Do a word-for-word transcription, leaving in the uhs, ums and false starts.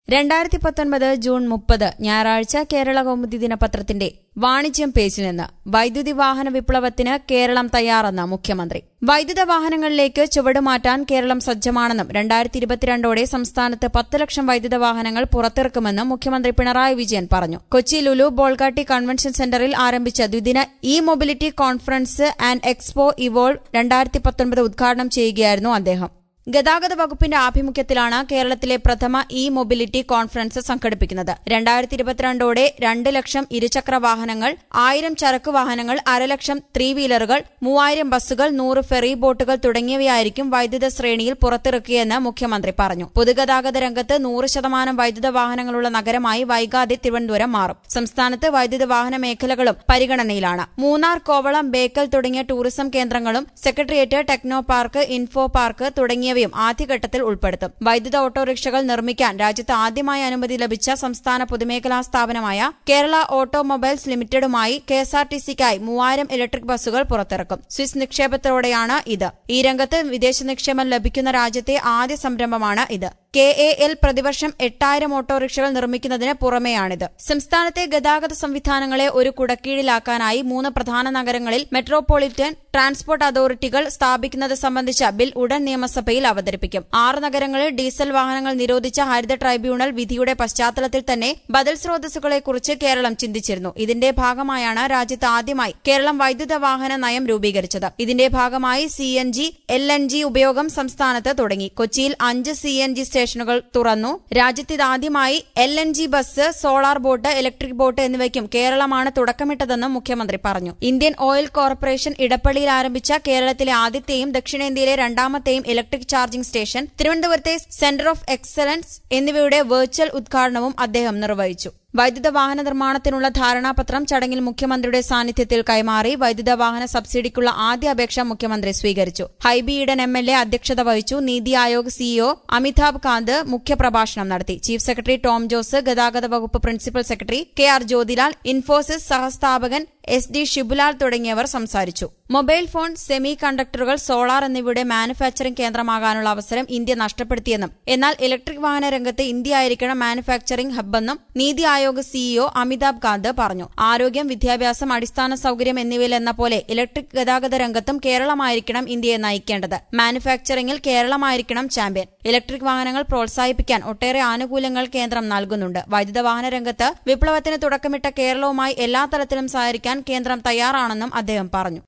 രണ്ടായിരത്തി പത്തൊൻപത് ജൂൺ മുപ്പത് ഞായറാഴ്ച കേരള കൗമുദി ദിനപത്രത്തിന്റെ വാണിജ്യം പേജിൽ നിന്ന് വൈദ്യുതി വാഹന വിപ്ലവത്തിന് കേരളം തയ്യാറെന്ന് മുഖ്യമന്ത്രി. വൈദ്യുത വാഹനങ്ങളിലേക്ക് ചുവടുമാറ്റാൻ കേരളം സജ്ജമാണെന്നും രണ്ടായിരത്തി ഇരുപത്തിരണ്ടോടെ സംസ്ഥാനത്ത് പത്ത് ലക്ഷം വൈദ്യുത വാഹനങ്ങൾ പുറത്തിറക്കുമെന്നും മുഖ്യമന്ത്രി പിണറായി വിജയൻ പറഞ്ഞു. കൊച്ചി ലുലു ബോൾഗാട്ടി കൺവെൻഷൻ സെന്ററിൽ ആരംഭിച്ച ദ്വിദിന e mobility conference and expo Evolve രണ്ടായിരത്തി പത്തൊൻപത് ഉദ്ഘാടനം ചെയ്യുകയായിരുന്നു അദ്ദേഹം. ഗതാഗത വകുപ്പിന്റെ ആഭിമുഖ്യത്തിലാണ് കേരളത്തിലെ പ്രഥമ ഇ മൊബിലിറ്റി കോൺഫറൻസ് സംഘടിപ്പിക്കുന്നത്. രണ്ടായിരത്തി ഇരുപത്തിരണ്ടോടെ രണ്ട് ലക്ഷം ഇരുചക്ര വാഹനങ്ങൾ, ആയിരം ചരക്ക് വാഹനങ്ങൾ, അരലക്ഷം ത്രീ വീലറുകൾ, മൂവായിരം ബസ്സുകൾ, നൂറ് ഫെറി ബോട്ടുകൾ തുടങ്ങിയവയായിരിക്കും വൈദ്യുത ശ്രേണിയിൽ പുറത്തിറക്കുകയെന്ന് മുഖ്യമന്ത്രി പറഞ്ഞു. പൊതുഗതാഗത രംഗത്ത് നൂറ് ശതമാനം വൈദ്യുത വാഹനങ്ങളുള്ള നഗരമായി വൈകാതെ തിരുവനന്തപുരം മാറും. സംസ്ഥാനത്ത് വൈദ്യുത വാഹന മേഖലകളും പരിഗണനയിലാണ്. മൂന്നാർ, കോവളം, ബേക്കൽ തുടങ്ങിയ ടൂറിസം കേന്ദ്രങ്ങളും secretariat, Technopark, Infopark തുടങ്ങിയ ആദ്യഘട്ടത്തിൽ ഉൾപ്പെടുത്തും. വൈദ്യുത ഓട്ടോറിക്ഷകൾ നിർമ്മിക്കാൻ രാജ്യത്ത് ആദ്യമായി അനുമതി ലഭിച്ച സംസ്ഥാന പൊതുമേഖലാ സ്ഥാപനമായ കേരള ഓട്ടോമൊബൈൽസ് ലിമിറ്റഡുമായി കെഎസ്ആർടിസിക്കായി മൂവായിരം ഇലക്ട്രിക് ബസ്സുകൾ പുറത്തിറക്കും. സ്വിസ് നിക്ഷേപത്തോടെയാണ് ഇത്. ഈ രംഗത്ത് വിദേശ നിക്ഷേപം ലഭിക്കുന്ന രാജ്യത്തെ ആദ്യ സംരംഭമാണ് ഇത്. കെ എ എൽ പ്രതിവർഷം എട്ടായിരം ഓട്ടോറിക്ഷകൾ നിർമ്മിക്കുന്നതിന് പുറമെയാണിത്. സംസ്ഥാനത്തെ ഗതാഗത സംവിധാനങ്ങളെ ഒരു കുടക്കീഴിലാക്കാനായി മൂന്ന് പ്രധാന നഗരങ്ങളിൽ മെട്രോപൊളിറ്റൻ ട്രാൻസ്പോർട്ട് അതോറിറ്റികൾ സ്ഥാപിക്കുന്നത് സംബന്ധിച്ച ബിൽ ഉടൻ നിയമസഭയിൽ അവതരിപ്പിക്കും. ആറ് നഗരങ്ങളിൽ ഡീസൽ വാഹനങ്ങൾ നിരോധിച്ച ഹരിത ട്രൈബ്യൂണൽ വിധിയുടെ പശ്ചാത്തലത്തിൽ തന്നെ ബദൽ സ്രോതസ്സുകളെക്കുറിച്ച് കേരളം ചിന്തിച്ചിരുന്നു. ഇതിന്റെ ഭാഗമായാണ് രാജ്യത്ത് ആദ്യമായി കേരളം വൈദ്യുത വാഹന നയം രൂപീകരിച്ചത്. ഇതിന്റെ ഭാഗമായി C N G L N G ഉപയോഗം സംസ്ഥാനത്ത് തുടങ്ങി. കൊച്ചിയിൽ അഞ്ച് സി എൻ ജി സ്റ്റേഷനുകൾ തുറന്നു. രാജ്യത്തിതാദ്യമായി L N G bus, solar boat, electric boat എന്നിവയ്ക്കും കേരളമാണ് തുടക്കമിട്ടതെന്നും മുഖ്യമന്ത്രി പറഞ്ഞു. ഇന്ത്യൻ ഓയിൽ കോർപ്പറേഷൻ ഇടപ്പള്ളിയിൽ ആരംഭിച്ച കേരളത്തിലെ ആദ്യത്തെയും ദക്ഷിണേന്ത്യയിലെ രണ്ടാമത്തെയും ഇലക്ട്രിക് ചാർജിംഗ് സ്റ്റേഷൻ, തിരുവനന്തപുരത്തെ സെന്റർ ഓഫ് എക്സലൻസ് എന്നിവയുടെ വെർച്വൽ ഉദ്ഘാടനവും അദ്ദേഹം നിർവഹിച്ചു. വൈദ്യുത വാഹന നിർമ്മാണത്തിനുള്ള ധാരണാപത്രം ചടങ്ങിൽ മുഖ്യമന്ത്രിയുടെ സാന്നിധ്യത്തിൽ കൈമാറി. വൈദ്യുത വാഹന സബ്സിഡിക്കുള്ള ആദ്യ അപേക്ഷ മുഖ്യമന്ത്രി സ്വീകരിച്ചു. Hibi Eden M L A അധ്യക്ഷത വഹിച്ചു. നീതി ആയോഗ് സിഇഒ അമിതാഭ് കാന്ത് മുഖ്യപ്രഭാഷണം നടത്തി. ചീഫ് സെക്രട്ടറി ടോം ജോസ്, ഗതാഗത വകുപ്പ് principal secretary K R Jyothilal, Infosys സഹസ്ഥാപകൻ എസ് ഡി ഷിബുലാൽ തുടങ്ങിയവർ സംസാരിച്ചു. മൊബൈൽ ഫോൺ, സെമി കണ്ടക്ടറുകൾ, സോളാർ എന്നിവയുടെ മാനുഫാക്ചറിംഗ് കേന്ദ്രമാകാനുള്ള അവസരം ഇന്ത്യ നഷ്ടപ്പെടുത്തിയെന്നും എന്നാൽ ഇലക്ട്രിക് വാഹന രംഗത്ത് ഇന്ത്യയായിരിക്കണം മാനുഫാക്ചറിംഗ് ഹബ്ബെന്നും നീതി ആയോഗ് സിഇഒ അമിതാഭ് കാന്ത് പറഞ്ഞു. ആരോഗ്യം, വിദ്യാഭ്യാസം, അടിസ്ഥാന സൌകര്യം എന്നിവയിലെന്ന പോലെ ഇലക്ട്രിക് ഗതാഗത രംഗത്തും കേരളമായിരിക്കണം ഇന്ത്യയെ നയിക്കേണ്ടത്. മാനുഫാക്ചറിംഗിൽ കേരളമായിരിക്കണം ചാമ്പ്യൻ. ഇലക്ട്രിക് വാഹനങ്ങൾ പ്രോത്സാഹിപ്പിക്കാൻ ഒട്ടേറെ ആനുകൂല്യങ്ങൾ കേന്ദ്രം നൽകുന്നുണ്ട്. വൈദ്യുത വാഹന രംഗത്ത് വിപ്ലവത്തിന് തുടക്കമിട്ട കേരളവുമായി എല്ലാ തലത്തിലും സഹകരിക്കാൻ കേന്ദ്രം തയ്യാറാണെന്നും അദ്ദേഹം പറഞ്ഞു.